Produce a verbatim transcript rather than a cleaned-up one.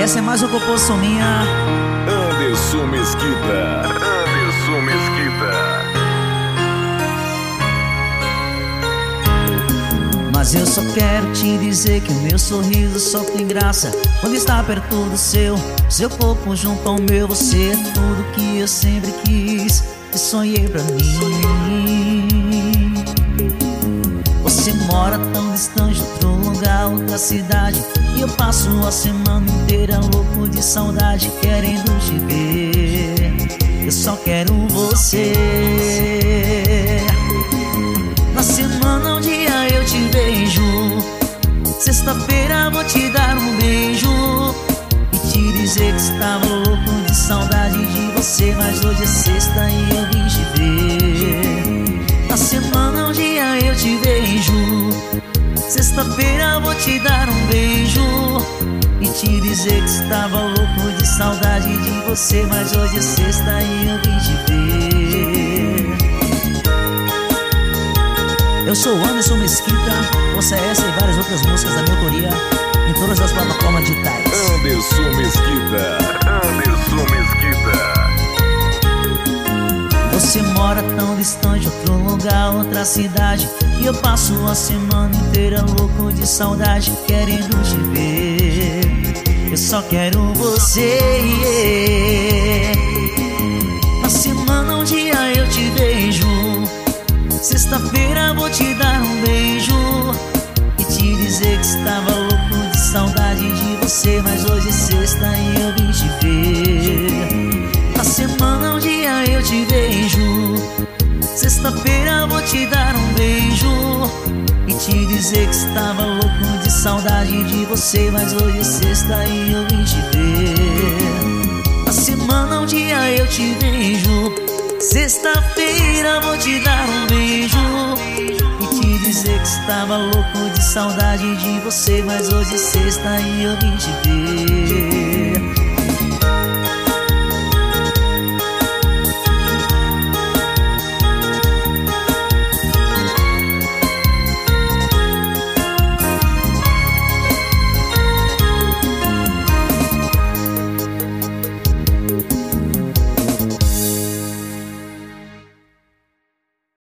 essa é mais uma composição minha. Anderson Mesquita. Anderson Mesquita. Mas eu só quero te dizer que o meu sorriso só tem graça quando está perto do seu. Seu corpo junto ao meu. Você é tudo que eu sempre quis e sonhei pra mim. Você mora tão distante, outro lugar, outra cidade, e eu passo a semana inteira louco de saudade, querendo te ver. Eu só quero você. Na semana um dia eu te vejo, sexta-feira vou te dar um beijo e te dizer que estava louco de saudade de você. Mas hoje é sexta e eu vim te ver. Na semana um dia eu te vejo, sexta-feira vou te dar um beijo e te dizer que estava louco de saudade de você. Mas hoje é sexta e eu vim te ver. Eu sou o Anderson Mesquita, ouça essa e várias outras músicas da minha autoria em todas as plataformas digitais. Anderson Mesquita. Anderson Mesquita. Você mora tão distante, outro lugar, outra cidade, e eu passo a semana inteira louco de saudade, querendo te ver. Eu só quero você. Na semana um dia eu te vejo, sexta-feira vou te dar um beijo e te dizer que estava louco de saudade de você. Mas hoje é sexta e eu vim te ver. Na semana um dia eu te vejo, sexta-feira vou te dar um beijo e te dizer que estava louco de saudade de você. Mas hoje é sexta e eu vim te ver. Na semana um dia eu te vejo, sexta-feira vou te dar um beijo e te dizer que estava louco de saudade de você. Mas hoje é sexta e eu vim te ver.